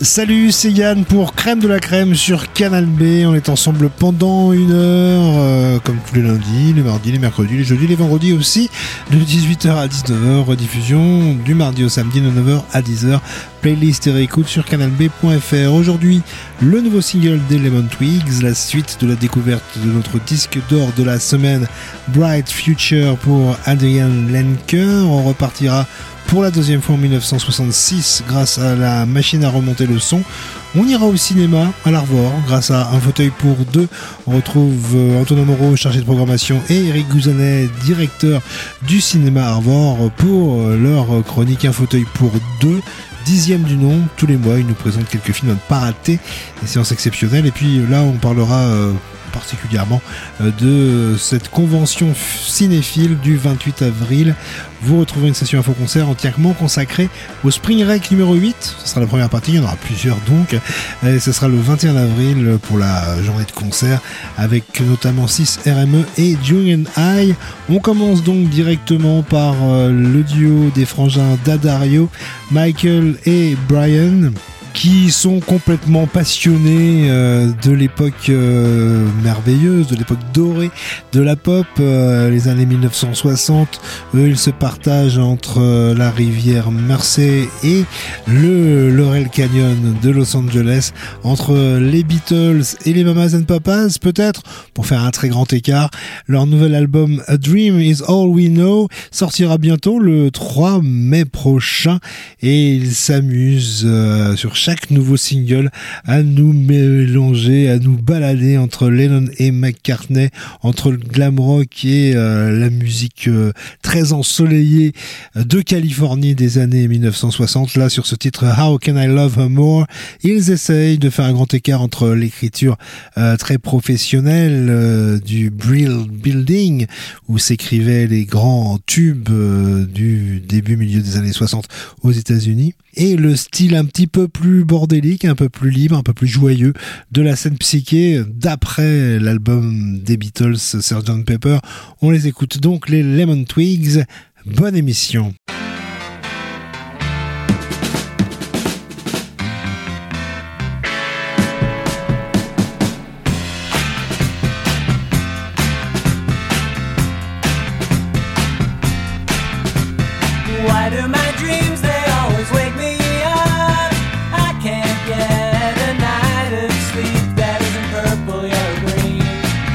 Salut, c'est Yann pour Crème de la Crème sur Canal B. On est ensemble pendant une heure, comme tous les lundis, les mardis, les mercredis, les jeudis, les vendredis aussi, de 18h à 19h, rediffusion du mardi au samedi de 9h à 10h. Playlist et réécoute sur canalb.fr. Aujourd'hui, le nouveau single des Lemon Twigs, la suite de la découverte de notre disque d'or de la semaine, Bright Future pour Adrian Lenker. On repartira pour la deuxième fois en 1966 grâce à la machine à remonter le son. On ira au cinéma à l'Arvor grâce à Un fauteuil pour deux. On retrouve Antonin Moreau, chargé de programmation, et Eric Gouzanet, directeur du cinéma Arvor, pour leur chronique Un fauteuil pour deux. 10e du nom, tous les mois ils nous présentent quelques films à ne pas rater, des séances exceptionnelles. Et puis là on parlera particulièrement de cette convention cinéphile du 28 avril. Vous retrouverez une session info-concert entièrement consacrée au Spring Rec numéro 8. Ce sera la première partie, il y en aura plusieurs donc. Et ce sera le 21 avril pour la journée de concert avec notamment 6 RME et Jung & I. On commence donc directement par le duo des frangins D'Addario, Michael et Brian, qui sont complètement passionnés de l'époque merveilleuse, de l'époque dorée de la pop, les années 1960. Eux, ils se partagent entre la rivière Mersey et le Laurel Canyon de Los Angeles, entre les Beatles et les Mamas and Papas, peut-être, pour faire un très grand écart. Leur nouvel album A Dream Is All We Know sortira bientôt le 3 mai prochain, et ils s'amusent sur chaque nouveau single à nous mélanger, à nous balader entre Lennon et McCartney, entre le glam rock et la musique très ensoleillée de Californie des années 1960. Là, sur ce titre How Can I Love Her More, ils essayent de faire un grand écart entre l'écriture très professionnelle du Brill Building, où s'écrivaient les grands tubes du début-milieu des années 60 aux États-Unis, et le style un petit peu plus bordélique, un peu plus libre, un peu plus joyeux de la scène psyché d'après l'album des Beatles, Sgt. Pepper. On les écoute donc, les Lemon Twigs. Bonne émission.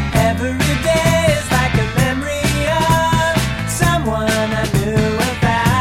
Every day is like a memory of someone I knew without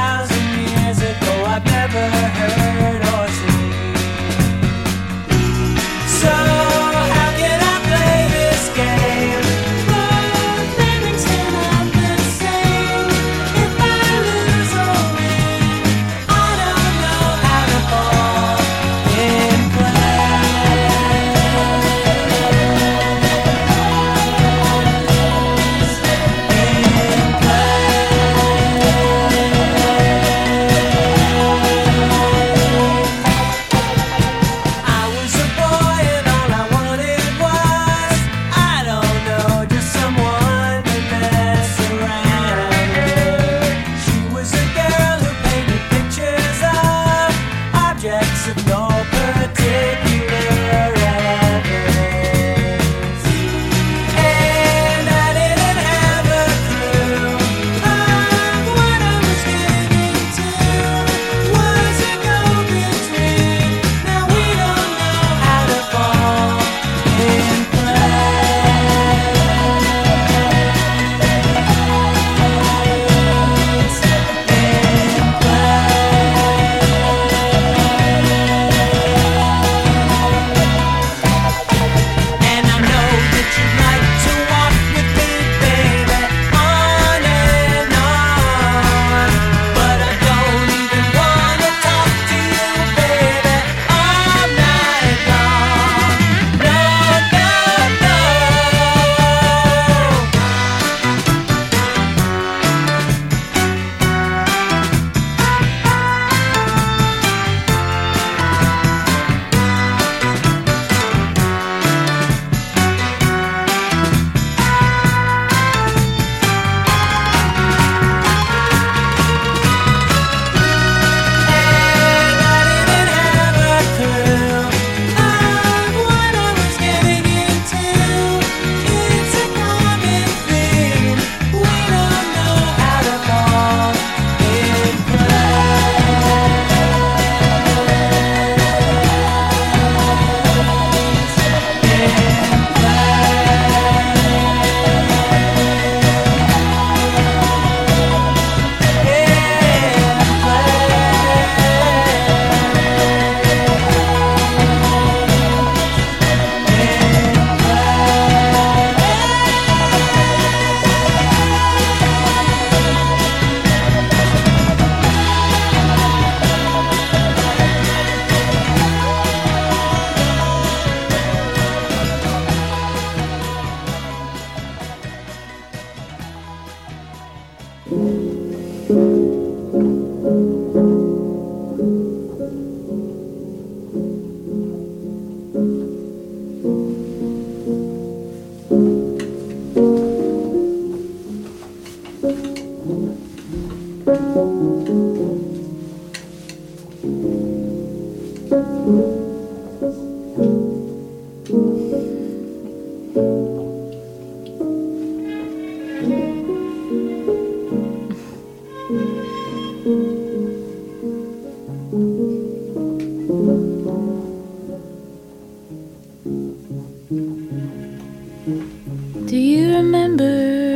Do you remember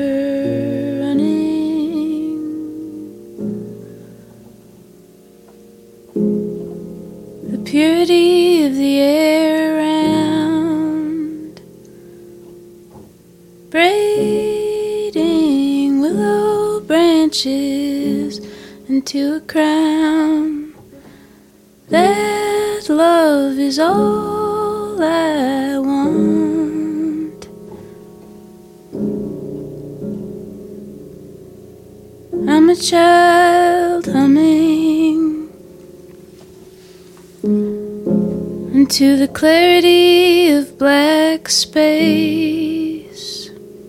running? The purity of the air around, braiding willow branches into a crown. That love is all I want. I'm a child humming into the clarity of black space,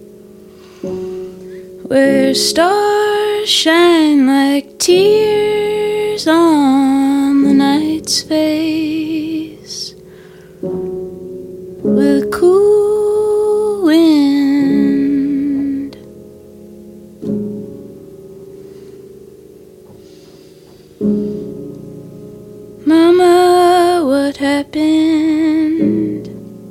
where stars shine like tears on the night's face, with a cool wind. Mama, what happened?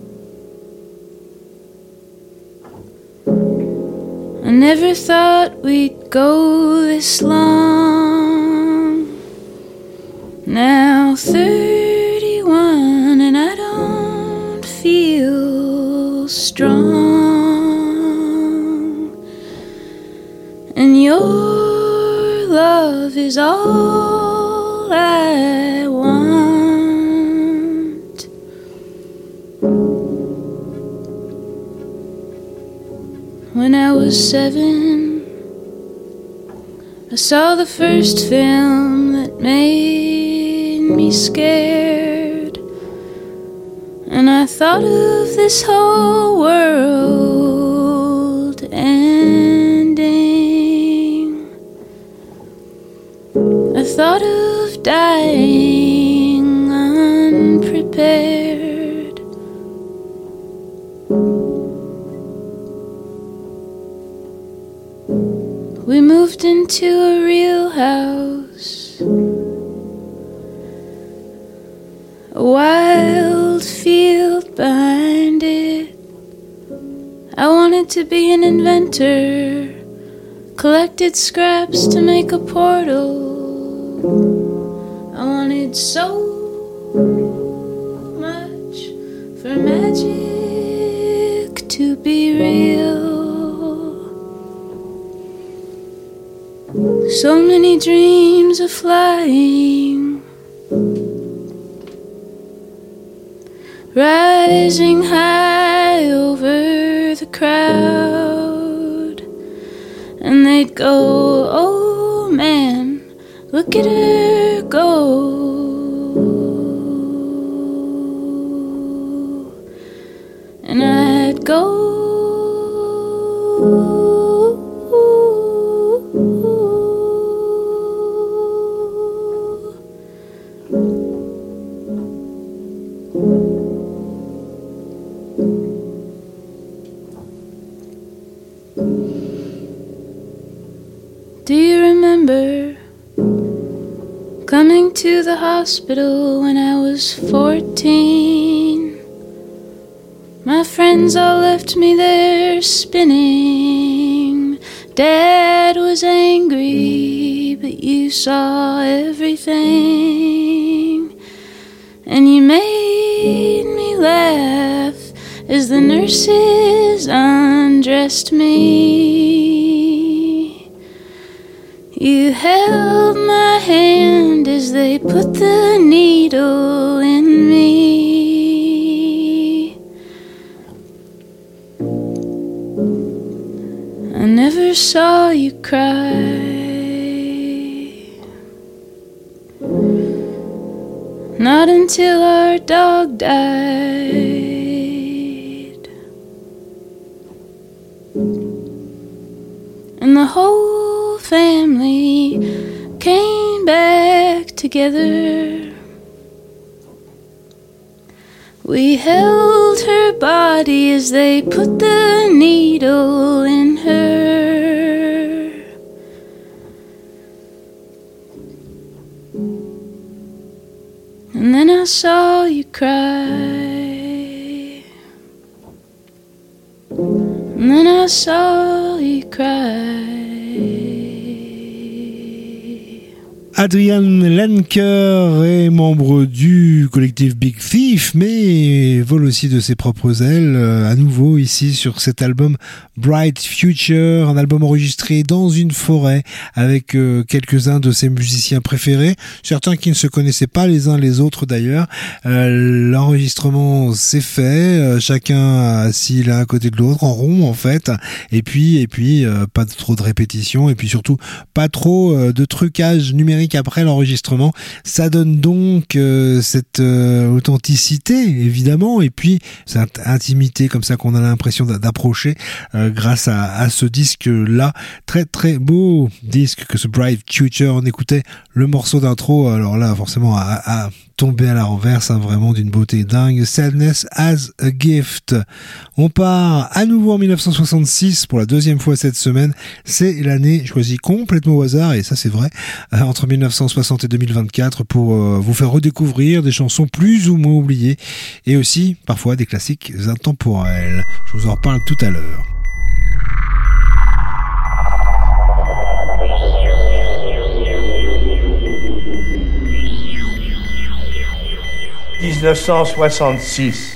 I never thought we'd go this long. Now 31 and I don't feel strong. And your love is all I want. When I was 7, I saw the first film that made me scared, and I thought of this whole world ending. I thought of dying unprepared. We moved into a real house, a wild field behind it. I wanted to be an inventor, collected scraps to make a portal. I wanted so much for magic to be real. So many dreams of flying, rising high over the crowd, and they'd go, oh man, look at her go. And I'd go, do you remember coming to the hospital when I was 14? My friends all left me there spinning. Dad was angry, but you saw everything. And you made me laugh as the nurses undressed me. You held my hand as they put the needle in me. I never saw you cry, not until our dog died, and the whole family came back together. We held her body as they put the needle in her. And then I saw you cry. then I saw you cry. Adrian Lenker est membre du collectif Big Thief, mais vole aussi de ses propres ailes, à nouveau ici sur cet album Bright Future, un album enregistré dans une forêt avec quelques-uns de ses musiciens préférés, certains qui ne se connaissaient pas les uns les autres d'ailleurs. L'enregistrement s'est fait, chacun assis l'un à côté de l'autre, en rond en fait, et puis pas trop de répétitions, et puis surtout pas trop de trucage numérique après l'enregistrement. Ça donne donc cette authenticité évidemment, et puis cette intimité comme ça qu'on a l'impression d'approcher grâce à ce disque là, très très beau disque que ce Bright Future. On écoutait le morceau d'intro, alors là forcément à tomber à la renverse, hein, vraiment d'une beauté dingue. Sadness as a Gift. On part à nouveau en 1966 pour la deuxième fois cette semaine. C'est l'année choisie complètement au hasard, et ça c'est vrai, entre 1960 et 2024 pour vous faire redécouvrir des chansons plus ou moins oubliées et aussi parfois des classiques intemporels. Je vous en reparle tout à l'heure. « 1966.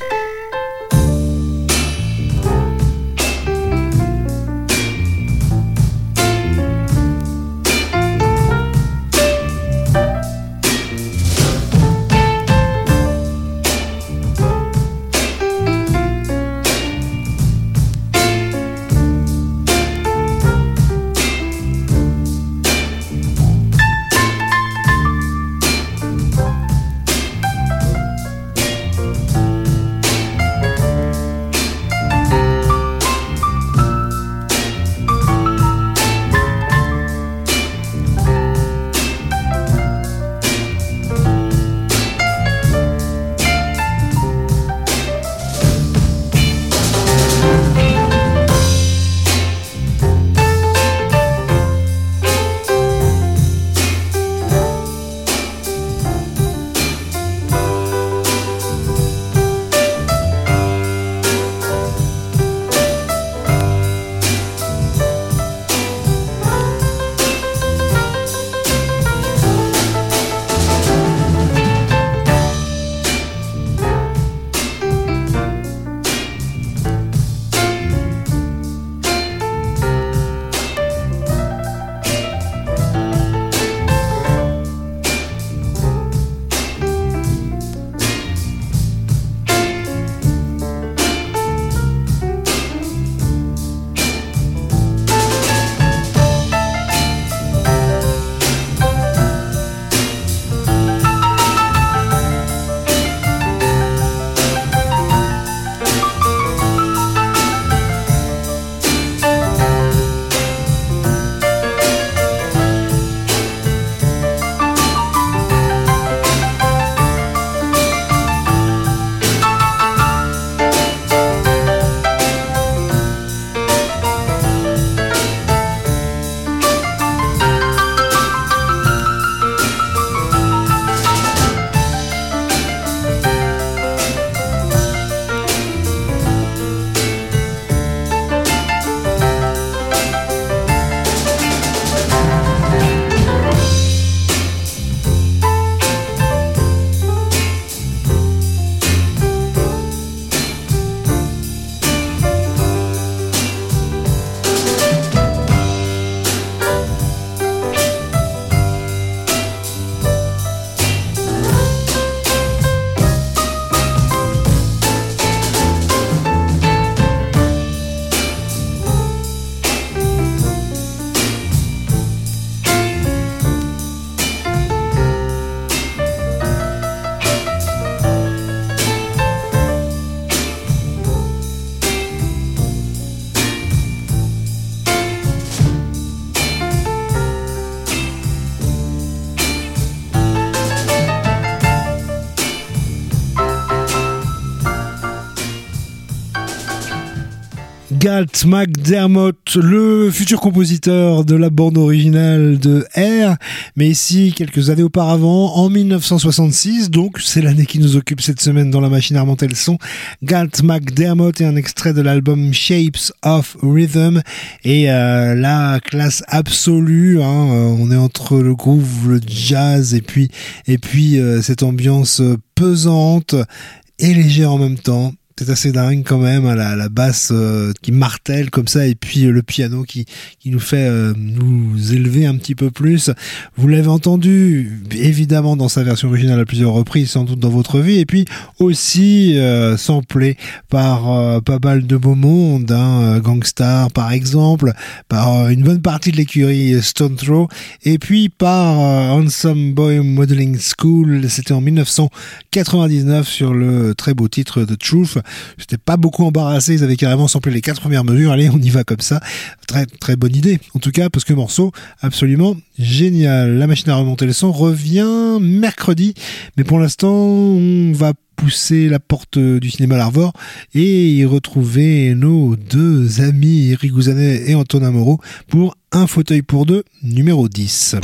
Galt MacDermot, le futur compositeur de la bande originale de R, mais ici quelques années auparavant, en 1966, donc c'est l'année qui nous occupe cette semaine dans la machine à remonter le son. Galt MacDermot et un extrait de l'album Shapes of Rhythm et la classe absolue, on est entre le groove, le jazz et puis cette ambiance pesante et légère en même temps. C'est assez dingue quand même, la basse qui martèle comme ça et puis le piano qui nous fait nous élever un petit peu plus. Vous l'avez entendu évidemment dans sa version originale à plusieurs reprises, sans doute dans votre vie, et puis aussi samplé par pas mal de beau monde, Gangstar par exemple, par une bonne partie de l'écurie Stone Throw, et puis par Handsome Boy Modeling School. C'était en 1999 sur le très beau titre The Truth. J'étais pas beaucoup embarrassé, ils avaient carrément samplé les 4 premières mesures. Allez, on y va comme ça. Très très bonne idée en tout cas, parce que morceau absolument génial. La machine à remonter le son revient mercredi, mais pour l'instant on va pousser la porte du cinéma L'Arvor et y retrouver nos deux amis Eric Gouzanet et Antonin Moreau pour Un fauteuil pour deux numéro 10.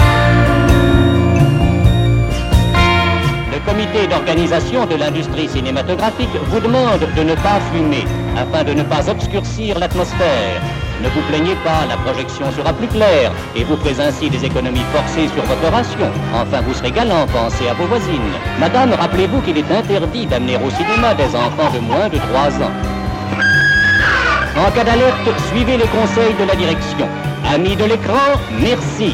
Le comité d'organisation de l'industrie cinématographique vous demande de ne pas fumer afin de ne pas obscurcir l'atmosphère. Ne vous plaignez pas, la projection sera plus claire et vous ferez ainsi des économies forcées sur votre ration. Enfin, vous serez galant, pensez à vos voisines. Madame, rappelez-vous qu'il est interdit d'amener au cinéma des enfants de moins de 3 ans. En cas d'alerte, suivez les conseils de la direction. Amis de l'écran, merci.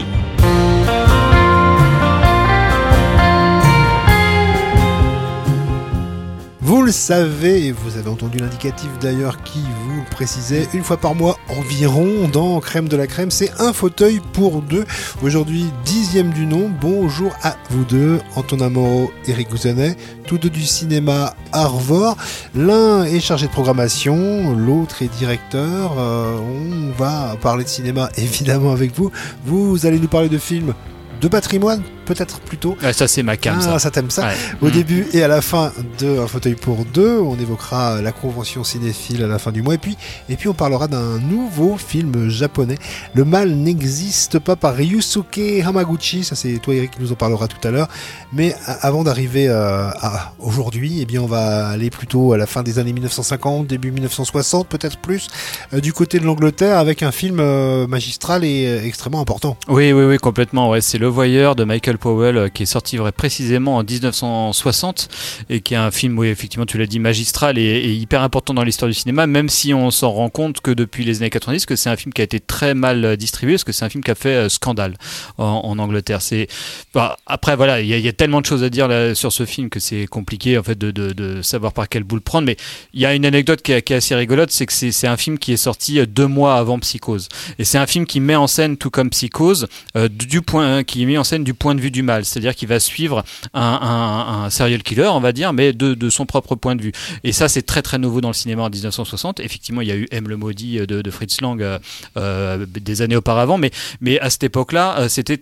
Vous le savez, et vous avez entendu l'indicatif d'ailleurs qui vous précisait, une fois par mois environ dans Crème de la Crème, c'est un fauteuil pour deux. Aujourd'hui, 10e du nom. Bonjour à vous deux, Antonin Moreau, Eric Gouzanet, tous deux du cinéma Arvor. L'un est chargé de programmation, l'autre est directeur. On va parler de cinéma évidemment avec vous. Vous allez nous parler de films de patrimoine, peut-être plutôt. Ça c'est ma cam. Ça t'aime ça. Ouais. Au début et à la fin de Un fauteuil pour deux, on évoquera la convention cinéphile à la fin du mois. Et puis on parlera d'un nouveau film japonais, Le mal n'existe pas, par Ryusuke Hamaguchi. Ça c'est toi Eric qui nous en parlera tout à l'heure. Mais avant d'arriver à aujourd'hui, on va aller plutôt à la fin des années 1950, début 1960, peut-être plus, du côté de l'Angleterre, avec un film magistral et extrêmement important. Oui, complètement. Ouais, c'est Le Voyeur de Michael Powell qui est sorti précisément en 1960 et qui est un film, oui, effectivement, tu l'as dit, magistral et hyper important dans l'histoire du cinéma, même si on s'en rend compte que depuis les années 90, que c'est un film qui a été très mal distribué, parce que c'est un film qui a fait scandale en Angleterre. Après, voilà, il y a tellement de choses à dire là, sur ce film que c'est compliqué en fait de savoir par quel bout le prendre, mais il y a une anecdote qui est assez rigolote, c'est que c'est un film qui est sorti 2 mois avant Psychose, et c'est un film qui met en scène, tout comme Psychose, qui est mis en scène du point de vue du mal, c'est-à-dire qu'il va suivre un serial killer, on va dire, mais de son propre point de vue. Et ça, c'est très très nouveau dans le cinéma en 1960. Effectivement, il y a eu M le maudit de Fritz Lang des années auparavant, mais à cette époque-là, c'était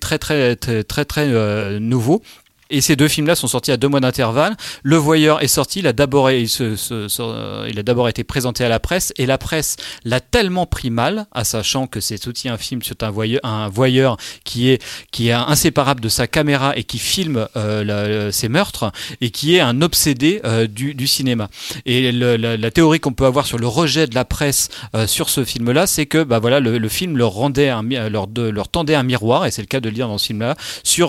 très nouveau. Et ces deux films-là sont sortis à 2 mois d'intervalle. Le Voyeur est sorti, il a d'abord été présenté à la presse, et la presse l'a tellement pris mal, sachant que c'est aussi un film sur un voyeur qui est inséparable de sa caméra et qui filme ses meurtres, et qui est un obsédé du cinéma. Et la théorie qu'on peut avoir sur le rejet de la presse sur ce film-là, c'est que le film leur tendait un miroir, et c'est le cas de le dire dans ce film-là, sur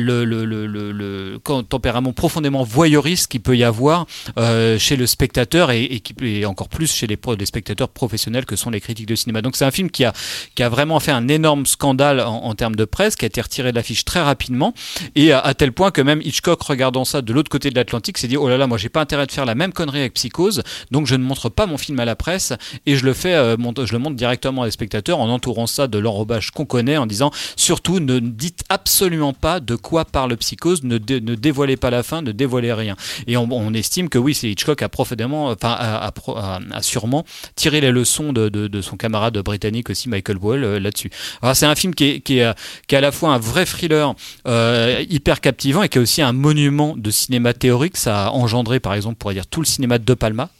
le tempérament profondément voyeuriste qu'il peut y avoir chez le spectateur et encore plus chez les spectateurs professionnels que sont les critiques de cinéma. Donc c'est un film qui a vraiment fait un énorme scandale en termes de presse, qui a été retiré de l'affiche très rapidement, et à tel point que même Hitchcock, regardant ça de l'autre côté de l'Atlantique, s'est dit oh là là, moi j'ai pas intérêt de faire la même connerie avec Psychose, donc je ne montre pas mon film à la presse et je le montre directement à des spectateurs en entourant ça de l'enrobage qu'on connaît, en disant surtout ne dites absolument pas de quoi parle Psychose, ne dévoilez pas la fin, ne dévoilez rien. Et on estime que oui, c'est Hitchcock a sûrement tiré les leçons de son camarade britannique aussi, Michael Powell, là-dessus. Alors c'est un film qui est à la fois un vrai thriller hyper captivant, et qui est aussi un monument de cinéma théorique. Ça a engendré, par exemple, pour dire, tout le cinéma de Palma,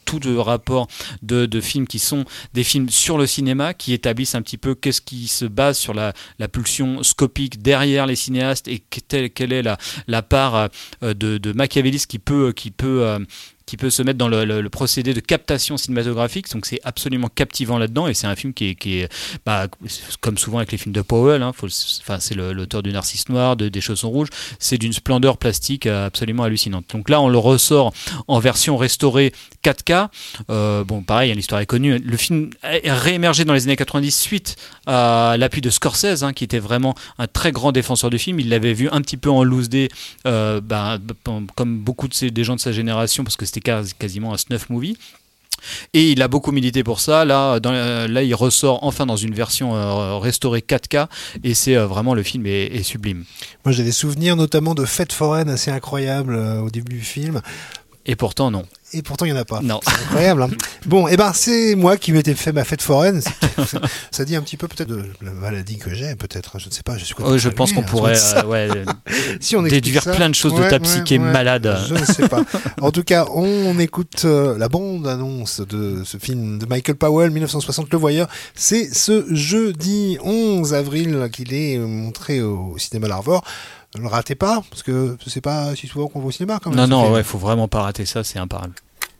tout de rapport de films qui sont des films sur le cinéma, qui établissent un petit peu qu'est-ce qui se base sur la pulsion scopique derrière les cinéastes et quelle est la part de machiavélisme qui peut se mettre dans le procédé de captation cinématographique. Donc c'est absolument captivant là-dedans, et c'est un film qui est comme souvent avec les films de Powell, c'est l'auteur du Narcisse Noir, des Chaussons Rouges, c'est d'une splendeur plastique absolument hallucinante. Donc là on le ressort en version restaurée 4K. Pareil, l'histoire est connue. Le film est réémergé dans les années 90 suite à l'appui de Scorsese, qui était vraiment un très grand défenseur du film. Il l'avait vu un petit peu en loose day, comme beaucoup des gens de sa génération, parce que c'était quasiment un snuff movie. Et il a beaucoup milité pour ça. Là, il ressort enfin dans une version restaurée 4K, et c'est vraiment, le film est sublime. Moi, j'ai des souvenirs notamment de fêtes foraines assez incroyables au début du film. Et pourtant, non. Et pourtant, il n'y en a pas. Non. C'est incroyable. Hein. Bon, c'est moi qui m'étais fait ma fête foraine. Ça dit un petit peu peut-être de la maladie que j'ai, peut-être. Je ne sais pas. Je pense qu'on pourrait si on déduire plein de choses de ta psyché malade. Je ne sais pas. En tout cas, on écoute la bande-annonce de ce film de Michael Powell, 1960, Le Voyeur. C'est ce jeudi 11 avril qu'il est montré au cinéma L'Arvor. Ne le ratez pas, parce que c'est pas si souvent qu'on va au cinéma quand même. Non, faut vraiment pas rater ça, c'est imparable.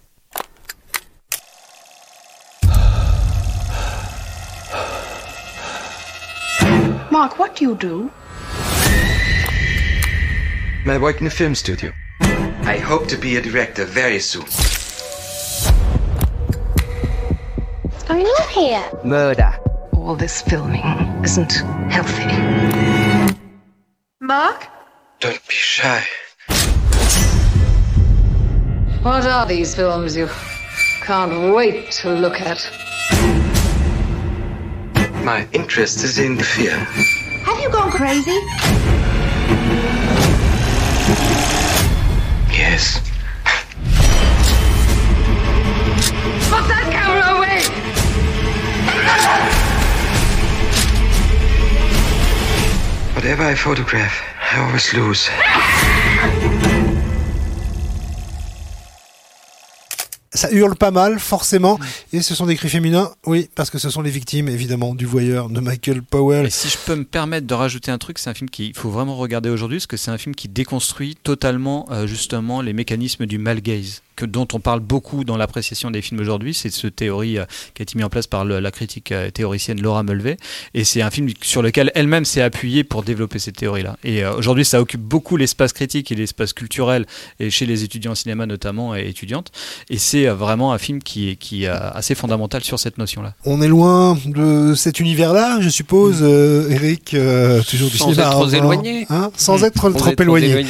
Mark, what do you do? I work in a film studio. I hope to be a director very soon. What's going on here? Murder. All this filming isn't healthy. Mark? Don't be shy. What are these films you can't wait to look at? My interest is in the fear. Have you gone crazy? Yes. Put that camera away! Whatever I photograph, I always lose. Ça hurle pas mal, forcément, et ce sont des cris féminins, oui, parce que ce sont les victimes, évidemment, du Voyeur de Michael Powell. Et si je peux me permettre de rajouter un truc, c'est un film qu'il faut vraiment regarder aujourd'hui, parce que c'est un film qui déconstruit totalement, justement, les mécanismes du male gaze, dont on parle beaucoup dans l'appréciation des films aujourd'hui. C'est cette théorie qui a été mise en place par la critique théoricienne Laura Mulvey, et c'est un film sur lequel elle-même s'est appuyée pour développer cette théorie-là. Et aujourd'hui, ça occupe beaucoup l'espace critique et l'espace culturel, et chez les étudiants en cinéma notamment, et étudiantes, et c'est vraiment un film qui est assez fondamental sur cette notion-là. On est loin de cet univers-là, je suppose, Eric, toujours du sans cinéma. Être trop éloigné. Sans être trop éloigné.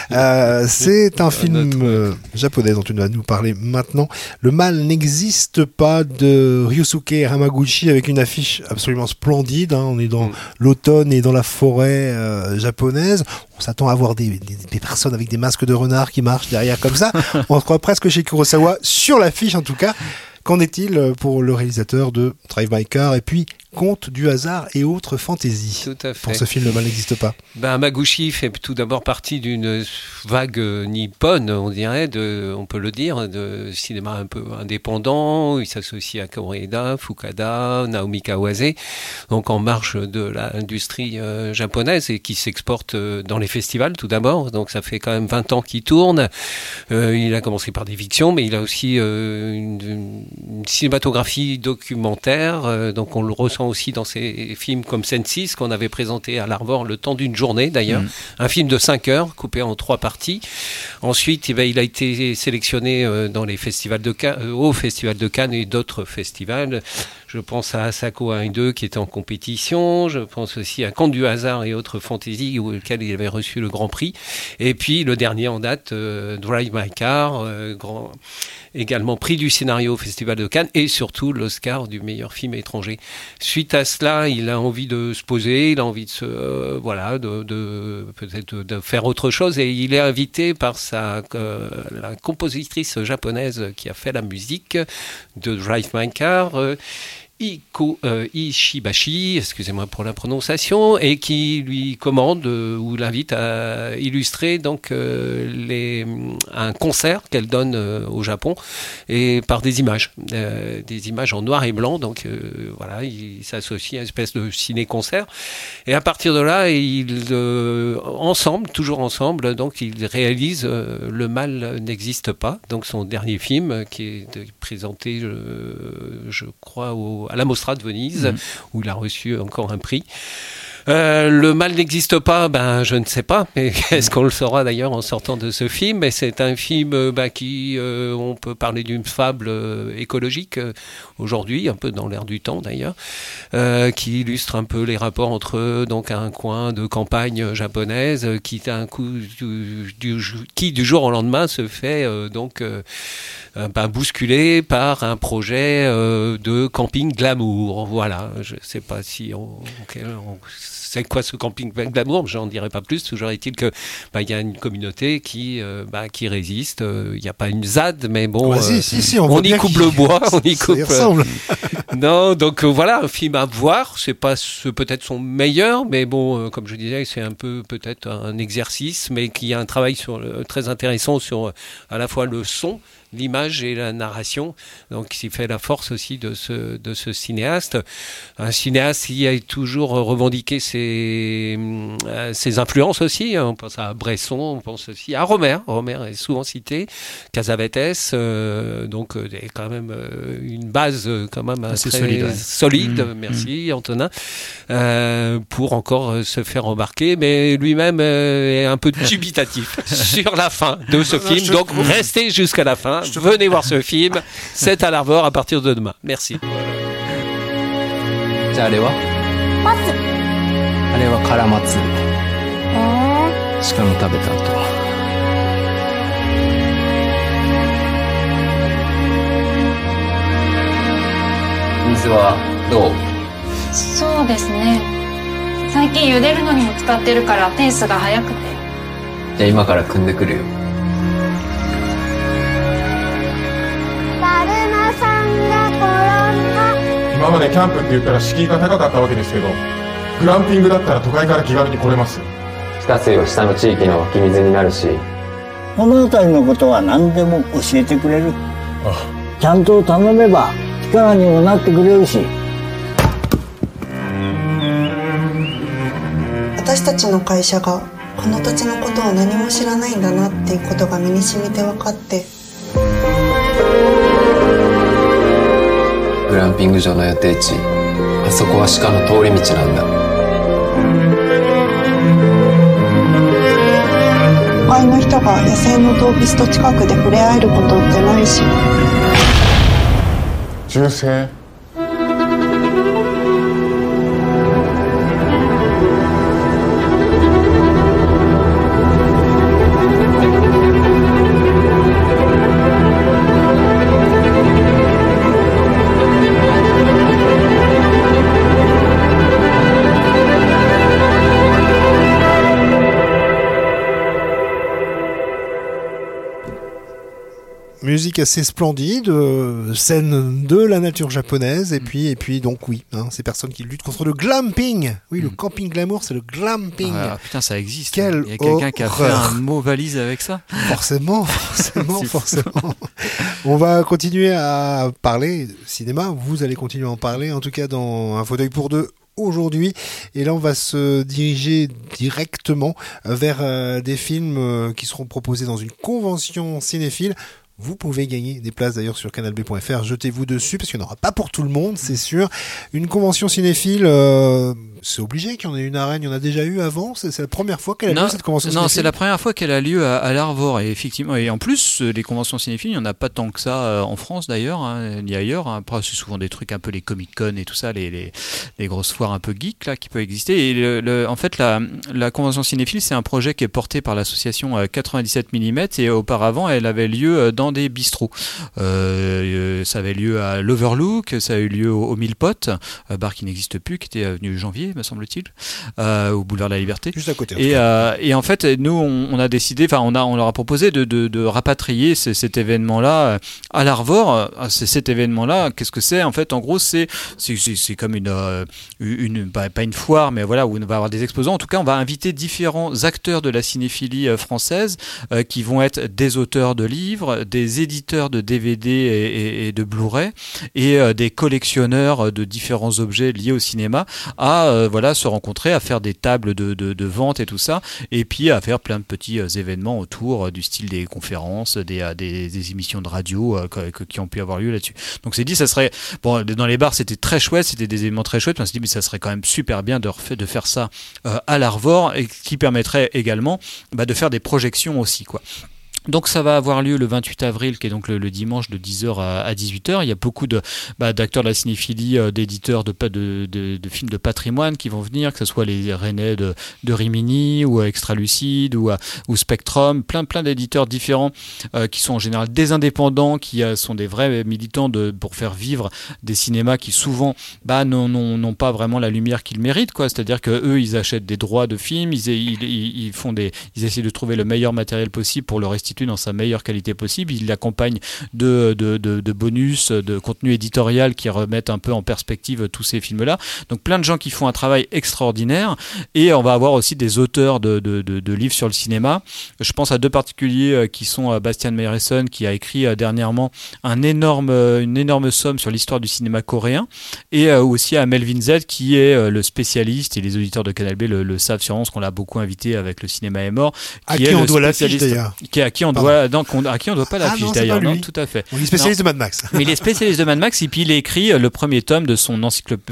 C'est un film japonais dont tu vas nous parler maintenant. Le mal n'existe pas, de Ryosuke Hamaguchi, avec une affiche absolument splendide. On est dans l'automne et dans la forêt japonaise. On s'attend à voir des personnes avec des masques de renard qui marchent derrière comme ça. On se croit presque chez Kurosawa, sur l'affiche en tout cas. Qu'en est-il pour le réalisateur de Drive My Car et puis Contes du hasard et autres fantaisies? Tout à fait. Pour ce film, Le mal n'existe pas. Hamaguchi fait tout d'abord partie d'une vague nippone, on dirait, on peut le dire, de cinéma un peu indépendant. Il s'associe à Koreeda, Fukada, Naomi Kawase, donc en marge de l'industrie japonaise, et qui s'exporte dans les festivals tout d'abord. Donc ça fait quand même 20 ans qu'il tourne. Il a commencé par des fictions, mais il a aussi une cinématographie documentaire, donc on le ressent aussi dans ses films comme Sense6, qu'on avait présenté à l'Arvor le temps d'une journée d'ailleurs, un film de 5 heures coupé en 3 parties. Ensuite, il a été sélectionné dans les festivals de Cannes, au Festival de Cannes et d'autres festivals. Je pense à Asako 1 et 2 qui était en compétition. Je pense aussi à Contes du hasard et autres fantaisies auxquelles il avait reçu le Grand Prix. Et puis le dernier en date, Drive My Car, également prix du scénario au Festival de Cannes et surtout l'Oscar du meilleur film étranger. Suite à cela, il a envie de se poser, il a envie de peut-être de faire autre chose, et il est invité par la compositrice japonaise qui a fait la musique de Drive My Car. Ishibashi, excusez-moi pour la prononciation, et qui lui commande ou l'invite à illustrer donc un concert qu'elle donne au Japon et par des images en noir et blanc. Donc voilà, il s'associe à une espèce de ciné-concert. Et à partir de là, toujours ensemble, donc ils réalisent Le mal n'existe pas. Donc son dernier film qui est présenté, je crois, à la Mostra de Venise, où il a reçu encore un prix. Le mal n'existe pas, je ne sais pas, mais est-ce qu'on le saura d'ailleurs en sortant de ce film? Mais c'est un film qui, on peut parler d'une fable écologique aujourd'hui, un peu dans l'air du temps d'ailleurs, qui illustre un peu les rapports entre donc un coin de campagne japonaise qui du jour au lendemain se fait bousculé par un projet de camping glamour. Voilà, je ne sais pas si c'est quoi ce camping glamour, j'en dirai pas plus. Toujours est-il que y a une communauté qui résiste. Il n'y a pas une ZAD, mais bon, on y coupe le bois, on y coupe. Non, donc voilà, un film à voir. C'est pas peut-être son meilleur, mais bon, comme je disais, c'est un peu peut-être un exercice, mais qui a un travail très intéressant sur à la fois le son, l'image et la narration, donc qui fait la force aussi de ce cinéaste. Un cinéaste qui a toujours revendiqué ses influences aussi. On pense à Bresson, on pense aussi à Romer. Romer est souvent cité. Cassavetes, donc quand même une base quand même assez solide. Merci Antonin, pour encore se faire embarquer, mais lui-même est un peu dubitatif sur la fin de ce film. Donc restez jusqu'à la fin. Venez voir ce film, c'est à l'Arvor à partir de demain. Merci. じゃああれは？松。あれはカラマツ。鹿の食べた後。水はどう？ そうですね。最近茹でるのにも使ってるからペースが速くて。 じゃあ今から汲んでくるよ。 今までキャンプって言ったら敷居が高かったわけですけど、グランピングだったら都会から気軽に来れます。 地下水は下の地域の湧き水になるし、 この辺りのことは何でも教えてくれる。ちゃんと頼めば力にもなってくれるし。 私たちの会社がこの土地のことを何も知らないんだなっていうことが身に染みて分かって。 グランピング場の予定地、あそこは鹿の通り道なんだ。 都会の人が野生の動物と近くで触れ合えることってないし。 銃声。 Musique assez splendide, scène de la nature japonaise, et puis donc oui, ces personnes qui luttent contre le glamping. Oui, le camping glamour, c'est le glamping. Ah, putain, ça existe. Quelle Il y a quelqu'un qui a fait un mot valise avec ça. Forcément. On va continuer à parler cinéma. Vous allez continuer à en parler, en tout cas dans Un fauteuil pour deux. Aujourd'hui, et là on va se diriger directement vers des films qui seront proposés dans une convention cinéphile. Vous pouvez gagner des places d'ailleurs sur canalb.fr, jetez-vous dessus parce qu'il n'y en aura pas pour tout le monde, c'est sûr. Une convention cinéphile, c'est obligé qu'il y en ait une à Rennes, il y en a déjà eu avant, c'est la première fois qu'elle a lieu cette convention cinéphile. Non, c'est la première fois qu'elle a lieu à l'Arvor, et effectivement, et en plus les conventions cinéphiles, il n'y en a pas tant que ça en France d'ailleurs, ni ailleurs. Après c'est souvent des trucs un peu les Comic-Con et tout ça, les grosses foires un peu geeks là qui peuvent exister. Et en fait la convention cinéphile, c'est un projet qui est porté par l'association 97 mm, et auparavant elle avait lieu dans dans des bistrots. Ça avait lieu à l'Overlook, ça a eu lieu au Mille Potes, bar qui n'existe plus, qui était avenue Janvier, me semble-t-il, au boulevard de la Liberté. Juste à côté. Et en fait, nous, on a décidé, on leur a proposé de rapatrier cet événement-là à l'Arvor. Cet événement-là, qu'est-ce que c'est ? En fait, en gros, c'est comme pas une foire, mais voilà, où on va avoir des exposants. En tout cas, on va inviter différents acteurs de la cinéphilie française qui vont être des auteurs de livres, des éditeurs de DVD et de Blu-ray et des collectionneurs de différents objets liés au cinéma à se rencontrer, à faire des tables de vente et tout ça, et puis à faire plein de petits événements autour du style des conférences, des émissions de radio qui ont pu avoir lieu là-dessus. Donc c'est dit, ça serait dans les bars, c'était très chouette, c'était des événements très chouettes. On s'est dit mais ça serait quand même super bien de faire ça à l'Arvor, et qui permettrait également de faire des projections aussi, quoi. Donc ça va avoir lieu le 28 avril, qui est donc le dimanche de 10h à 18h. Il y a beaucoup d'acteurs de la cinéphilie, d'éditeurs de films de patrimoine qui vont venir, que ce soit les Rennais de Rimini ou Extralucide ou Spectrum, plein d'éditeurs différents qui sont en général des indépendants, qui sont des vrais militants pour faire vivre des cinémas qui souvent n'ont pas vraiment la lumière qu'ils méritent, quoi. C'est-à-dire que eux, ils achètent des droits de films, ils essaient de trouver le meilleur matériel possible pour le restituer dans sa meilleure qualité possible. Ils l'accompagnent de bonus, de contenu éditorial qui remettent un peu en perspective tous ces films-là. Donc plein de gens qui font un travail extraordinaire, et on va avoir aussi des auteurs de livres sur le cinéma. Je pense à deux particuliers qui sont Bastian Meyerson, qui a écrit dernièrement une énorme somme sur l'histoire du cinéma coréen, et aussi à Melvin Z, qui est le spécialiste, et les auditeurs de Canal B le savent sûrement, parce qu'on l'a beaucoup invité avec Le cinéma est mort. À qui on doit l'affiche d'ailleurs. À qui on doit pas l'affiche d'ailleurs, non, tout à fait. Il est spécialiste de Mad Max. Mais il est spécialiste de Mad Max, et puis il a écrit le premier tome de son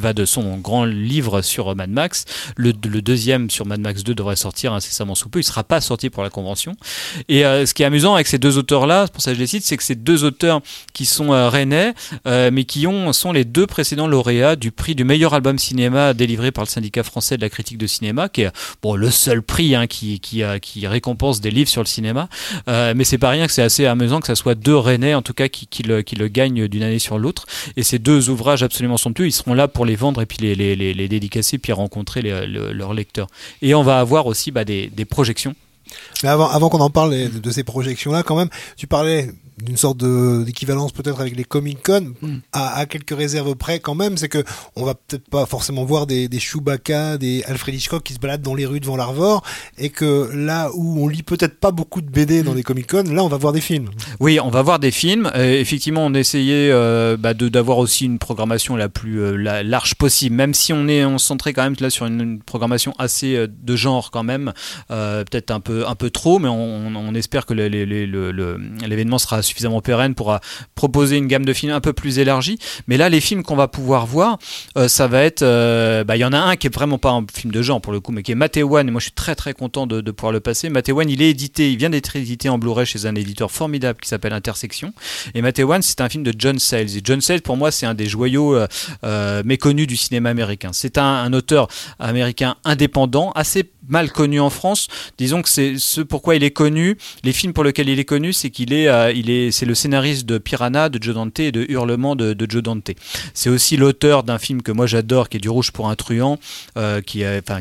grand livre sur Mad Max. Le deuxième sur Mad Max 2 devrait sortir incessamment sous peu. Il sera pas sorti pour la convention. Et ce qui est amusant avec ces deux auteurs-là, pour ça que je les cite, c'est que ces deux auteurs qui sont rennais, mais qui sont les deux précédents lauréats du prix du meilleur album cinéma délivré par le syndicat français de la critique de cinéma, qui est le seul prix qui récompense des livres sur le cinéma. Mais c'est pas rien que c'est assez amusant que ça soit deux Rennais en tout cas qui le gagnent d'une année sur l'autre, et ces deux ouvrages absolument somptueux, ils seront là pour les vendre et puis les dédicacer, puis rencontrer leurs lecteurs. Et on va avoir aussi des projections. Mais avant qu'on en parle de ces projections-là, quand même, tu parlais d'une sorte d'équivalence peut-être avec les Comic-Con, à quelques réserves près quand même, c'est que on va peut-être pas forcément voir des Chewbacca, des Alfred Hitchcock qui se baladent dans les rues devant l'Arvor, et que là où on lit peut-être pas beaucoup de BD dans les Comic-Con, là on va voir des films. Oui, on va voir des films. Effectivement, on essayait d'avoir aussi une programmation la plus large possible, même si on est centré quand même là sur une programmation assez de genre quand même, peut-être un peu trop, mais on espère que l'événement sera suffisamment pérenne pour proposer une gamme de films un peu plus élargie. Mais là, les films qu'on va pouvoir voir, ça va être... Il y en a un qui est vraiment pas un film de genre pour le coup, mais qui est Mathewan, et moi je suis très très content de pouvoir le passer. Mathewan, il vient d'être édité en Blu-ray chez un éditeur formidable qui s'appelle Intersection. Et Mathewan, c'est un film de John Sayles. Et John Sayles, pour moi, c'est un des joyaux méconnus du cinéma américain. C'est un auteur américain indépendant, assez mal connu en France. Disons que c'est ce pourquoi il est connu. Les films pour lesquels il est connu, c'est qu'il c'est le scénariste de Piranha de Joe Dante et de Hurlement de Joe Dante. C'est aussi l'auteur d'un film que moi j'adore, qui est Du rouge pour un truand, il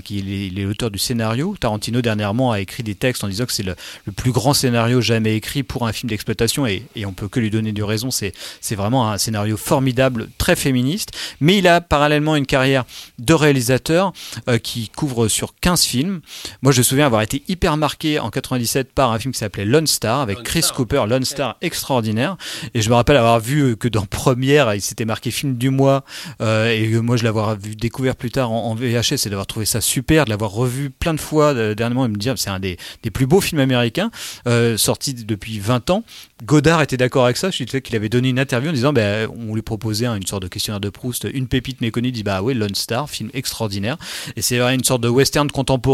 est l'auteur du scénario. Tarantino dernièrement a écrit des textes en disant que c'est le plus grand scénario jamais écrit pour un film d'exploitation, et on peut que lui donner du raison. C'est vraiment un scénario formidable, très féministe, mais il a parallèlement une carrière de réalisateur qui couvre sur 15 films. Moi je me souviens avoir été hyper marqué en 97 par un film qui s'appelait Lone Star avec Chris Cooper, Lone Star extraordinaire, et je me rappelle avoir vu que dans Première il s'était marqué film du mois, et que moi je l'avoir découvert plus tard en VHS, et d'avoir trouvé ça super, de l'avoir revu plein de fois dernièrement, et me dire c'est un des plus beaux films américains sortis depuis 20 ans. Godard était d'accord avec ça. Je sais qu'il avait donné une interview en disant on lui proposait une sorte de questionnaire de Proust, une pépite méconnue, il dit oui, Lone Star, film extraordinaire, et c'est une sorte de western contemporain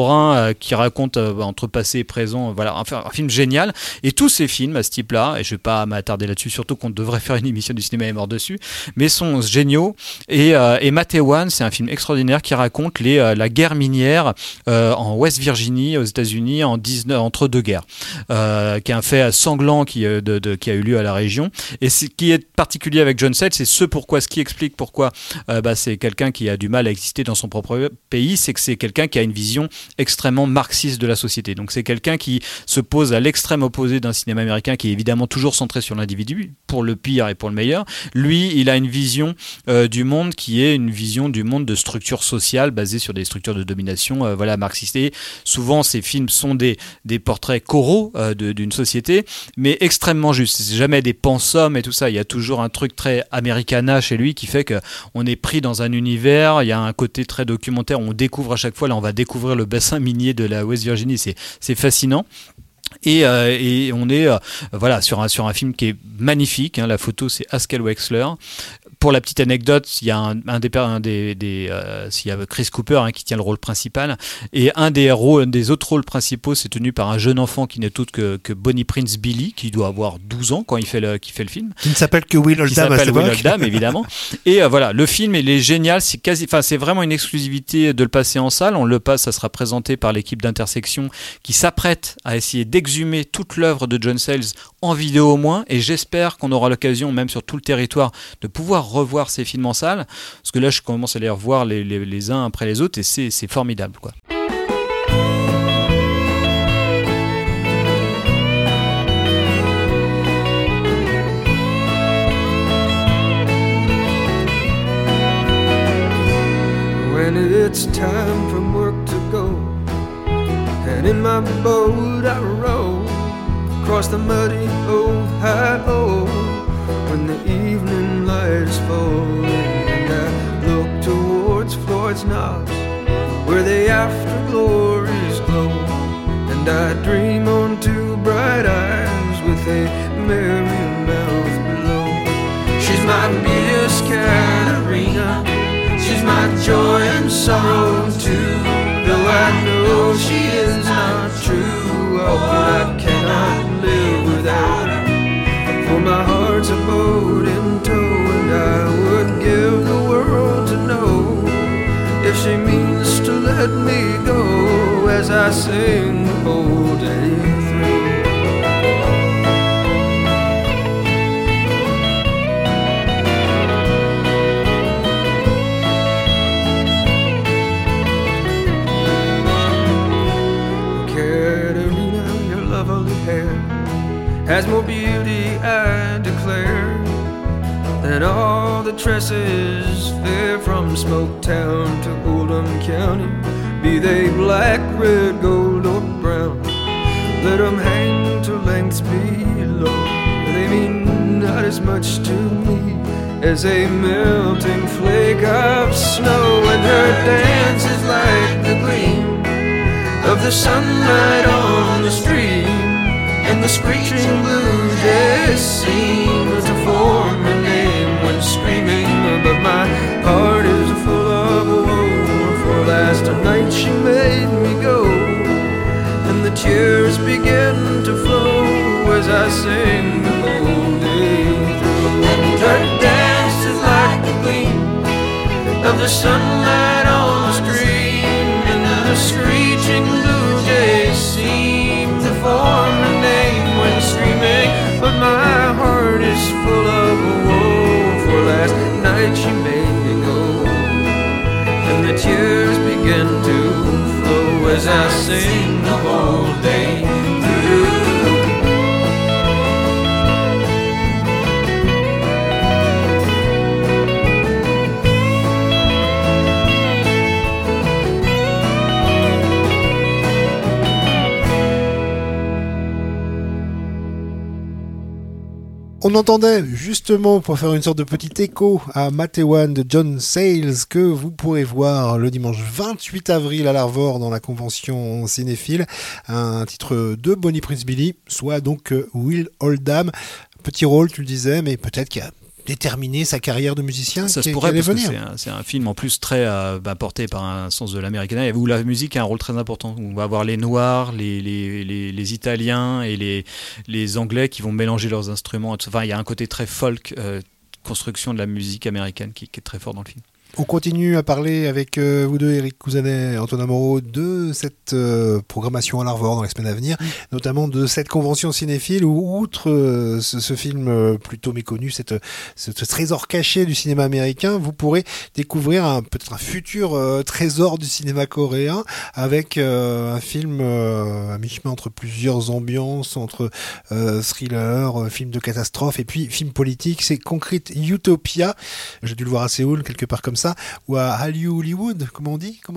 contemporain qui raconte entre passé et présent. Voilà, enfin, un film génial. Et tous ces films à ce type-là, et je vais pas m'attarder là-dessus, surtout qu'on devrait faire une émission du cinéma est mort dessus, mais sont géniaux. Et Matewan, c'est un film extraordinaire qui raconte la guerre minière en West Virginie, aux États-Unis, entre deux guerres, qui est un fait sanglant qui a eu lieu à la région. Et ce qui est particulier avec John Sayles, c'est ce qui explique pourquoi c'est quelqu'un qui a du mal à exister dans son propre pays, c'est que c'est quelqu'un qui a une vision extrêmement marxiste de la société. Donc c'est quelqu'un qui se pose à l'extrême opposé d'un cinéma américain qui est évidemment toujours centré sur l'individu, pour le pire et pour le meilleur. Lui, il a une vision du monde qui est une vision du monde de structure sociale basée sur des structures de domination marxistes. Et souvent, ces films sont des portraits coraux d'une société, mais extrêmement justes. C'est jamais des pensums et tout ça. Il y a toujours un truc très americana chez lui qui fait qu'on est pris dans un univers. Il y a un côté très documentaire. On découvre à chaque fois. Là, on va découvrir le bassin minier de la West Virginie. C'est fascinant. Et on est sur un film qui est magnifique. La photo, c'est Haskell Wexler. Pour la petite anecdote, il y a il y a Chris Cooper qui tient le rôle principal, et un des autres rôles principaux, c'est tenu par un jeune enfant qui n'est autre que Bonnie Prince Billy, qui doit avoir 12 ans quand il fait le film. Qui ne s'appelle que Will Oldham à cette époque. Will Oldham, évidemment. Et le film, il est génial. C'est vraiment une exclusivité de le passer en salle. On le passe, ça sera présenté par l'équipe d'Intersection qui s'apprête à essayer d'exhumer toute l'œuvre de John Sayles en vidéo au moins, et j'espère qu'on aura l'occasion, même sur tout le territoire, de pouvoir revoir ces films en salle, parce que là je commence à les revoir les uns après les autres, et c'est formidable, quoi. When it's time from work to go, and in my boat I row across the muddy Ohio, when the evening light is falling, and I look towards Floyd's Knobs, where the afterglories glow, and I dream on two bright eyes with a merry mouth below. She's my Miss Katerina, she's my joy and sorrow too, though I know she is not true. Oh, but I cannot live without her, for my heart's a boat in tow, and I would give the world to know if she means to let me go as I sing the whole day through. Katerina, your lovely hair has more beauty, I declare, than all the tresses fair from Smoketown to Oldham County, be they black, red, gold, or brown. Let them hang to lengths below, they mean not as much to me as a melting flake of snow, and her dance is like the gleam of the sunlight on the stream, and the screeching blue jays seem to form a name when screaming. But my heart is full of woe, for last night she made me go, and the tears begin to flow as I sing the whole day through. And her dance is like the gleam of the sunlight on the stream, and the screeching blue jays seem to form a name when screaming. But my heart is full of woe, for last night she made me go, and the tears begin to flow as I sing the whole day through. On entendait justement, pour faire une sorte de petit écho à Matewan de John Sayles, que vous pourrez voir le dimanche 28 avril à l'Arvor dans la convention cinéphile, un titre de Bonnie Prince Billy, soit donc Will Oldham. Petit rôle, tu le disais, mais peut-être qu'il y a déterminer sa carrière de musicien? Ça se pourrait, parce que c'est un film en plus très porté par un sens de l'américain, où la musique a un rôle très important. On va avoir les Noirs, les Italiens et les Anglais qui vont mélanger leurs instruments. Enfin, il y a un côté très folk, construction de la musique américaine qui est très fort dans le film. On continue à parler avec vous deux, Eric Cousanet et Antonin Moreau, de cette programmation à l'Arvor dans les semaines à venir, notamment de cette convention cinéphile où, outre ce film plutôt méconnu, ce trésor caché du cinéma américain, vous pourrez découvrir peut-être un futur trésor du cinéma coréen avec un film à mi-chemin entre plusieurs ambiances, entre thriller, film de catastrophe et puis film politique. C'est Concrete Utopia. J'ai dû le voir à Séoul, quelque part comme ça, ou à Hollywood, comment on dit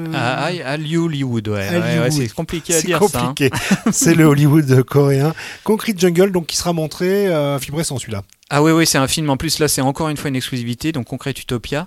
Hollywood, ouais, c'est compliqué à dire. C'est compliqué. C'est le Hollywood coréen. Concrete Jungle, donc, qui sera montré, film récent celui-là. Ah oui, c'est un film, en plus là c'est encore une fois une exclusivité, donc Concrete Utopia,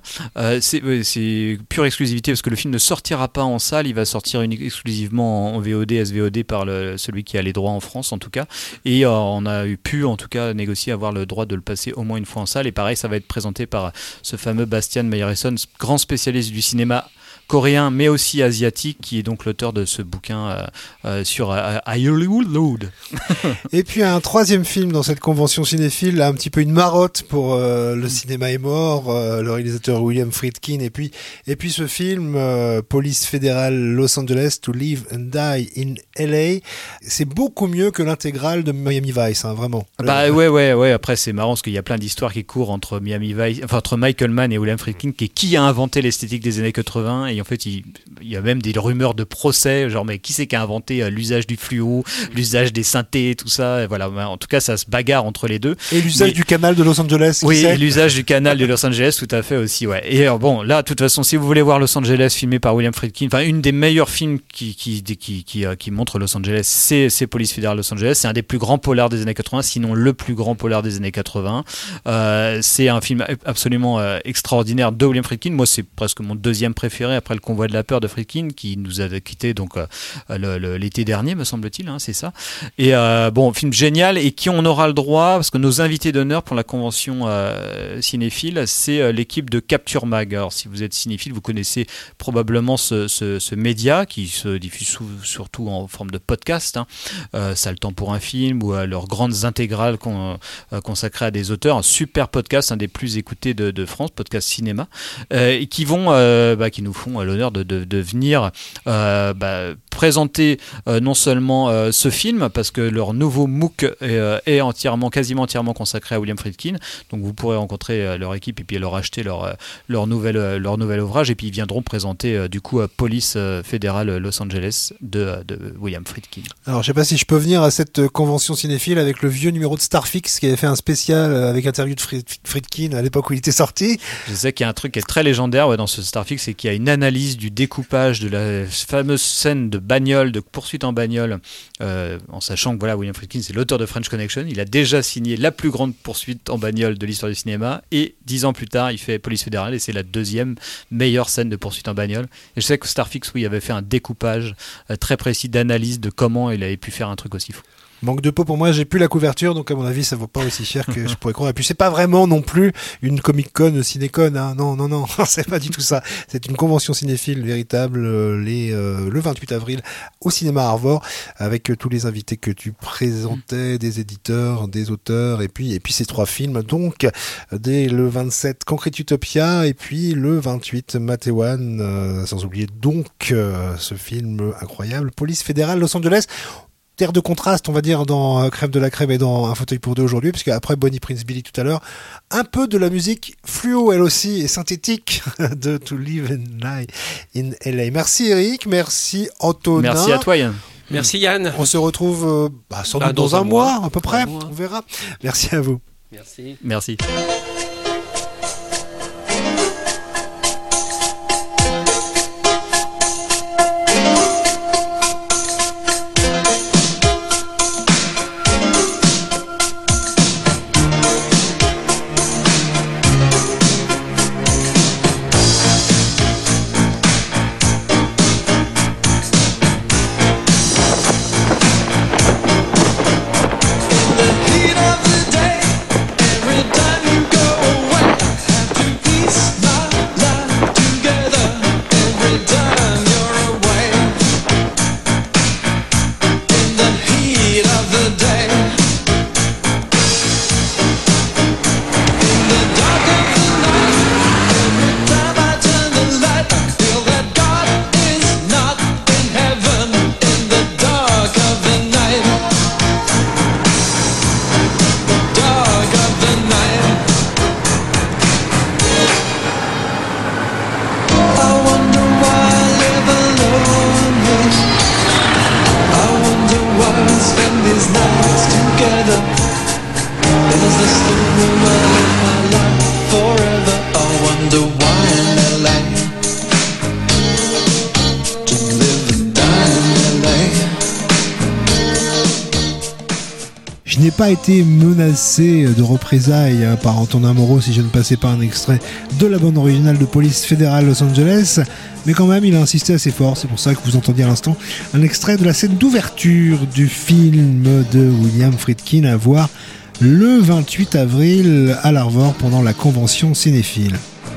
c'est pure exclusivité parce que le film ne sortira pas en salle, il va sortir exclusivement en VOD, SVOD par celui qui a les droits en France en tout cas, et on a pu en tout cas négocier avoir le droit de le passer au moins une fois en salle, et pareil ça va être présenté par ce fameux Bastian Meyerson, grand spécialiste du cinéma coréen mais aussi asiatique, qui est donc l'auteur de ce bouquin sur Hollywood. Et puis un troisième film dans cette convention cinéphile, un petit peu une marotte pour Le cinéma est mort, le réalisateur William Friedkin, et puis ce film Police fédérale Los Angeles, To Live and Die in LA. C'est beaucoup mieux que l'intégrale de Miami Vice, hein, vraiment. Ouais, après c'est marrant parce qu'il y a plein d'histoires qui courent entre Miami Vice, enfin entre Michael Mann et William Friedkin, qui a inventé l'esthétique des années 80, et en fait il y a même des rumeurs de procès, genre mais qui c'est qui a inventé l'usage du fluo, l'usage des synthés, tout ça, et voilà, en tout cas ça se bagarre entre les deux. Et l'usage du canal de Los Angeles. Oui, l'usage du canal de Los Angeles, tout à fait aussi, ouais. Et bon, là de toute façon, si vous voulez voir Los Angeles filmé par William Friedkin, enfin une des meilleurs films qui montre Los Angeles, c'est Police fédérale Los Angeles, c'est un des plus grands polars des années 80, sinon le plus grand polar des années 80. C'est un film absolument extraordinaire de William Friedkin. Moi c'est presque mon deuxième préféré après Le Convoi de la peur de Friedkin, qui nous avait quitté donc l'été dernier, me semble-t-il, hein, c'est ça. Et film génial, et qui on aura le droit, parce que nos invités d'honneur pour la convention cinéphile, c'est l'équipe de Capture Mag. Alors si vous êtes cinéphile, vous connaissez probablement ce média qui se diffuse surtout en forme de podcast, hein. Ça le temps pour un film, ou leurs grandes intégrales consacrées à des auteurs, un super podcast, un des plus écoutés de France, podcast cinéma, et qui nous font l'honneur de venir présenter non seulement ce film, parce que leur nouveau MOOC est quasiment entièrement consacré à William Friedkin, donc vous pourrez rencontrer leur équipe et puis leur acheter leur nouvel ouvrage, et puis ils viendront présenter du coup Police fédérale Los Angeles de William Friedkin. Alors je sais pas si je peux venir à cette convention cinéphile avec le vieux numéro de Starfix qui avait fait un spécial avec interview de Friedkin à l'époque où il était sorti. Je sais qu'il y a un truc qui est très légendaire dans ce Starfix, c'est qu'il y a une analyse du découpage de la fameuse scène de bagnole, de poursuite en bagnole, en sachant que voilà, William Friedkin c'est l'auteur de French Connection, il a déjà signé la plus grande poursuite en bagnole de l'histoire du cinéma, et 10 ans plus tard il fait Police fédérale, et c'est la deuxième meilleure scène de poursuite en bagnole. Et je sais que Starfix avait fait un découpage très précis d'analyse de comment il avait pu faire un truc aussi fou. Manque de peau pour moi, j'ai plus la couverture, donc à mon avis ça vaut pas aussi cher que je pourrais croire. Et puis c'est pas vraiment non plus une Comic-Con, Ciné-Con, hein. Non, c'est pas du tout ça. C'est une convention cinéphile véritable, le 28 avril au cinéma Arvor, avec tous les invités que tu présentais, des éditeurs, des auteurs, et puis ces trois films, donc dès le 27 Concrete Utopia, et puis le 28 Matewan, sans oublier donc ce film incroyable, Police fédérale Los Angeles. Terre de contraste, on va dire, dans Crème de la crème et dans Un fauteuil pour deux aujourd'hui, puisque après Bonnie Prince Billy tout à l'heure, un peu de la musique fluo, elle aussi, et synthétique de To Live and Die in LA. Merci Eric, merci Antonin. Merci à toi Yann. Merci Yann. On se retrouve sans doute dans un mois, à peu près, on verra. Merci à vous. Merci. Heat of the day, every time you go pas été menacé de représailles par Antonin Moreau si je ne passais pas un extrait de la bande originale de Police fédérale Los Angeles, mais quand même il a insisté assez fort, c'est pour ça que vous entendiez à l'instant un extrait de la scène d'ouverture du film de William Friedkin à voir le 28 avril à l'Arvor pendant la convention cinéphile.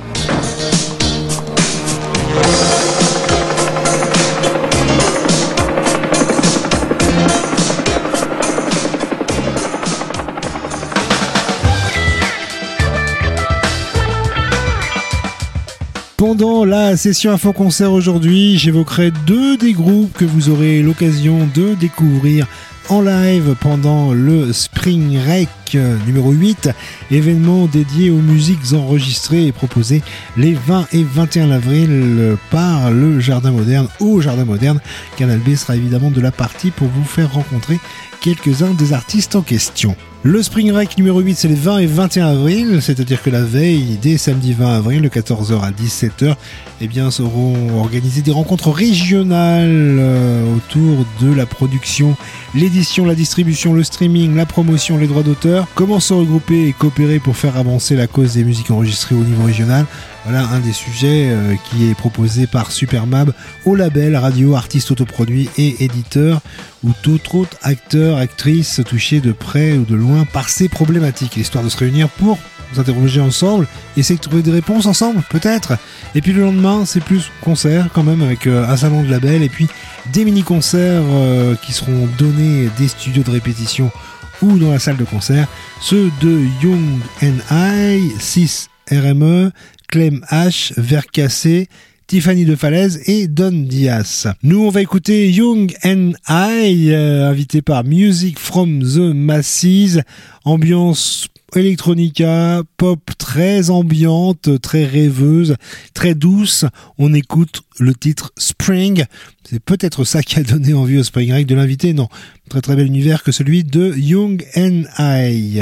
Pendant la session info-concert aujourd'hui, j'évoquerai deux des groupes que vous aurez l'occasion de découvrir en live pendant le Spring Rec numéro 8, événement dédié aux musiques enregistrées et proposé les 20 et 21 avril par le Jardin Moderne. Au Jardin Moderne, Canal B sera évidemment de la partie pour vous faire rencontrer quelques-uns des artistes en question. Le Spring Rec numéro 8, c'est les 20 et 21 avril, c'est-à-dire que la veille, dès samedi 20 avril, de 14h à 17h, eh bien, seront organisées des rencontres régionales autour de la production, l'édition, la distribution, le streaming, la promotion, les droits d'auteur. Comment se regrouper et coopérer pour faire avancer la cause des musiques enregistrées au niveau régional. Voilà un des sujets qui est proposé par Supermab au label radio, artistes autoproduits et éditeurs ou tout autre acteur, actrice touché de près ou de loin par ces problématiques. L'histoire de se réunir pour vous interroger ensemble, essayer de trouver des réponses ensemble, peut-être. Et puis le lendemain, c'est plus concert quand même avec un salon de label et puis des mini-concerts qui seront donnés des studios de répétition ou dans la salle de concert. Ceux de Young and I, 6 RME, Clem H, Vercassé, Tiffany de Falaise et Don Diaz. Nous, on va écouter Young and I, invité par Music from the Masses, ambiance electronica, pop très ambiante, très rêveuse, très douce. On écoute le titre Spring. C'est peut-être ça qui a donné envie au Spring Rec de l'inviter. Non, très très bel univers que celui de Young and I.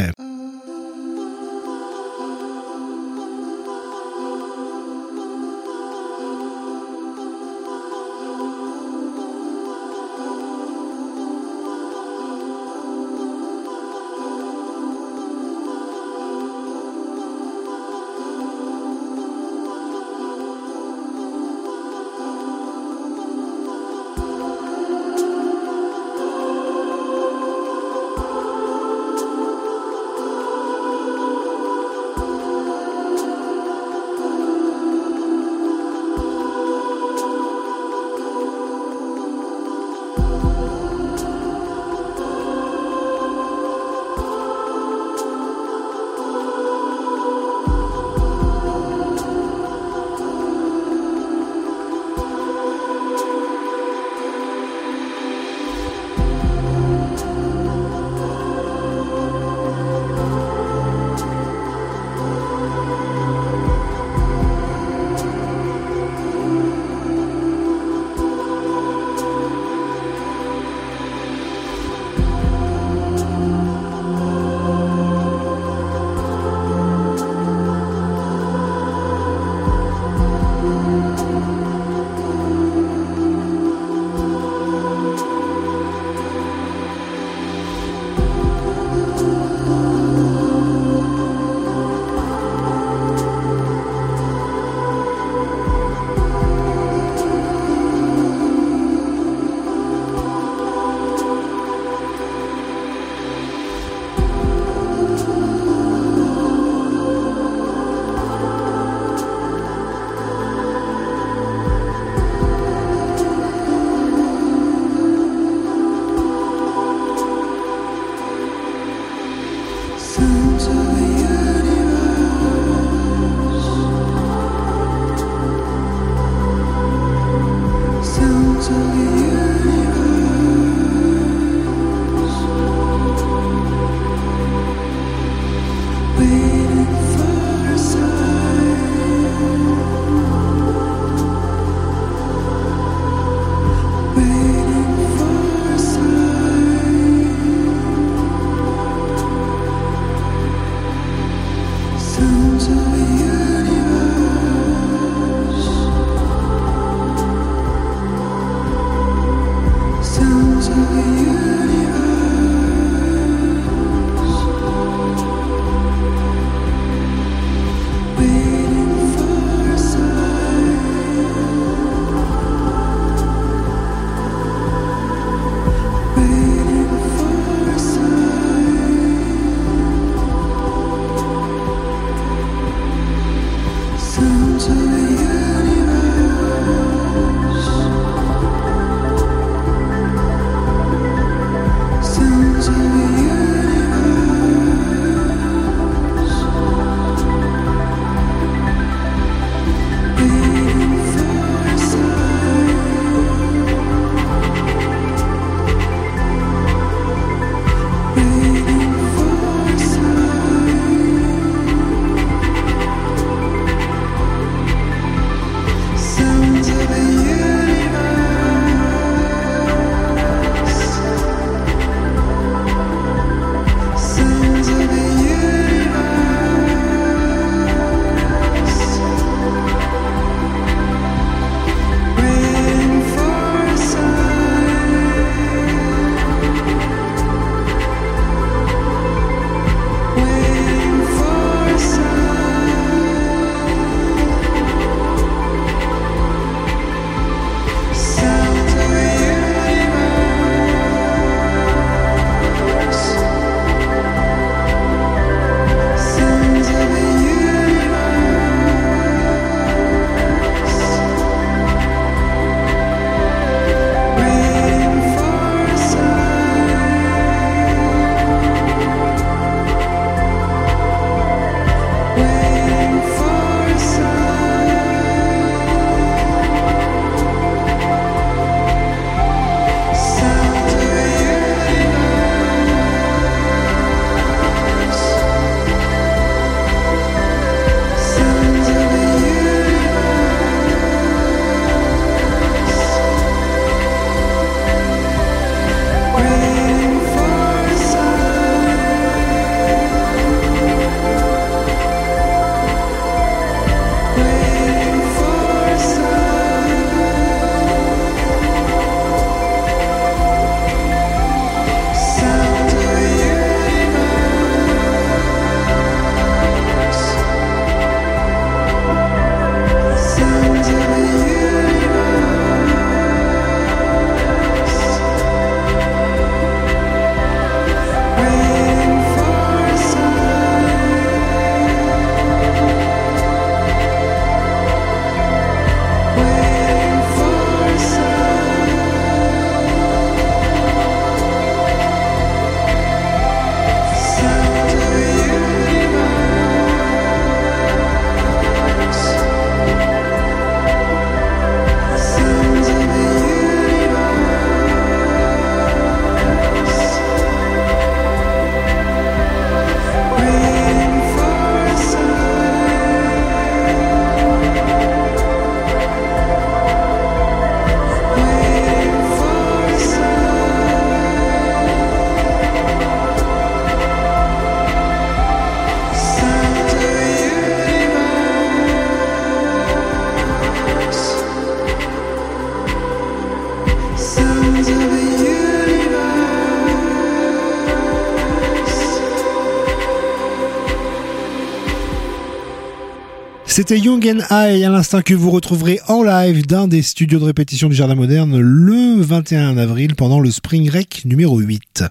C'était Young and High à l'instant que vous retrouverez en live d'un des studios de répétition du Jardin Moderne le 21 avril pendant le Spring Rec numéro 8.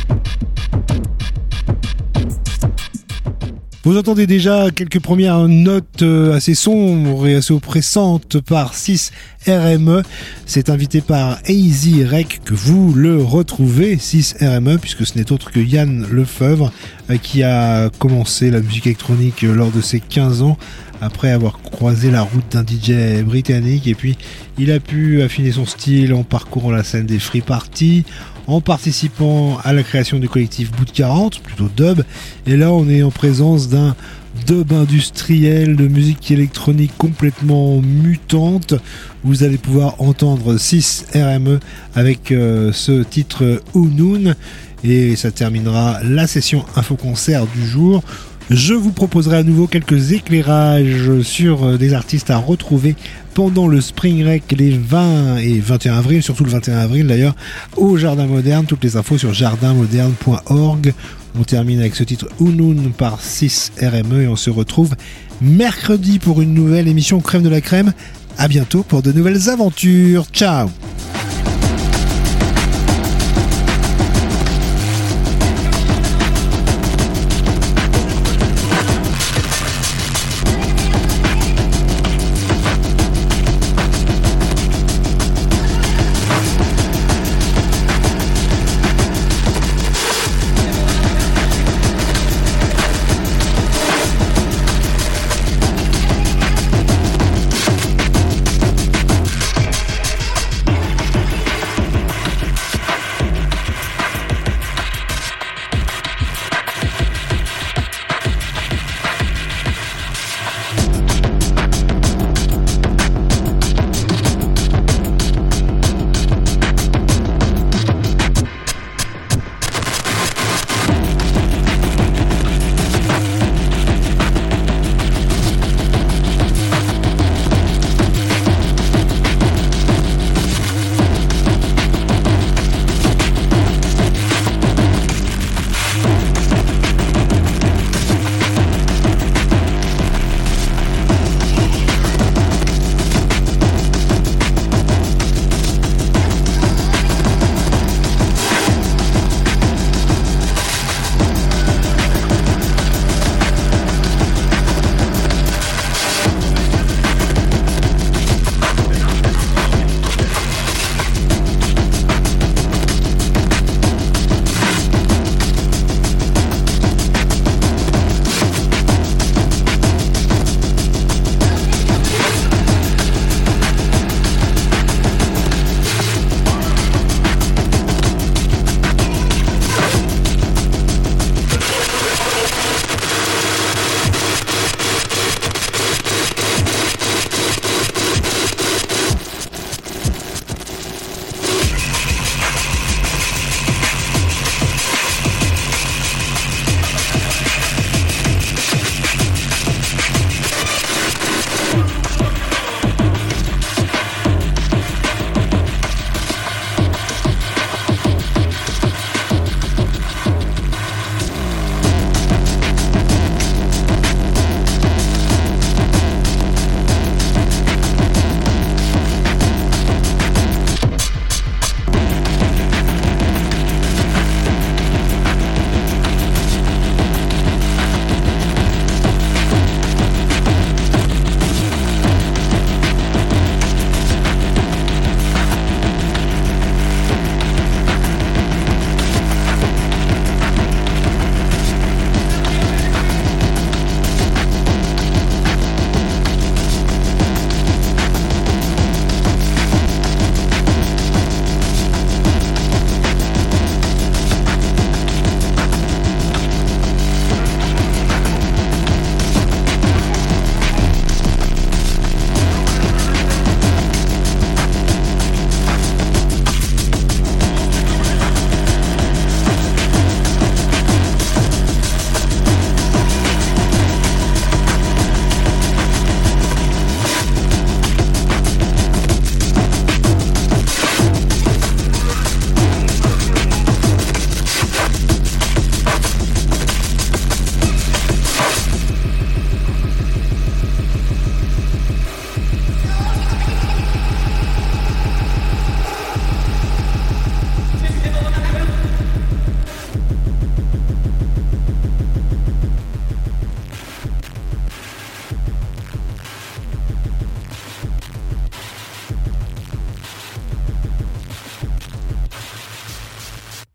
Vous entendez déjà quelques premières notes assez sombres et assez oppressantes par 6RME. C'est invité par AZ Rec que vous le retrouvez, 6RME, puisque ce n'est autre que Yann Lefebvre qui a commencé la musique électronique lors de ses 15 ans après avoir croisé la route d'un DJ britannique, et puis il a pu affiner son style en parcourant la scène des free parties, en participant à la création du collectif Bout de 40, plutôt dub, et là on est en présence d'un dub industriel de musique électronique complètement mutante. Vous allez pouvoir entendre 6RME avec ce titre Unknown, et ça terminera la session info-concert du jour. Je vous proposerai à nouveau quelques éclairages sur des artistes à retrouver pendant le Spring Rec les 20 et 21 avril, surtout le 21 avril d'ailleurs, au Jardin Moderne. Toutes les infos sur jardinmoderne.org. On termine avec ce titre Unknown par 6RME et on se retrouve mercredi pour une nouvelle émission Crème de la Crème. À bientôt pour de nouvelles aventures. Ciao!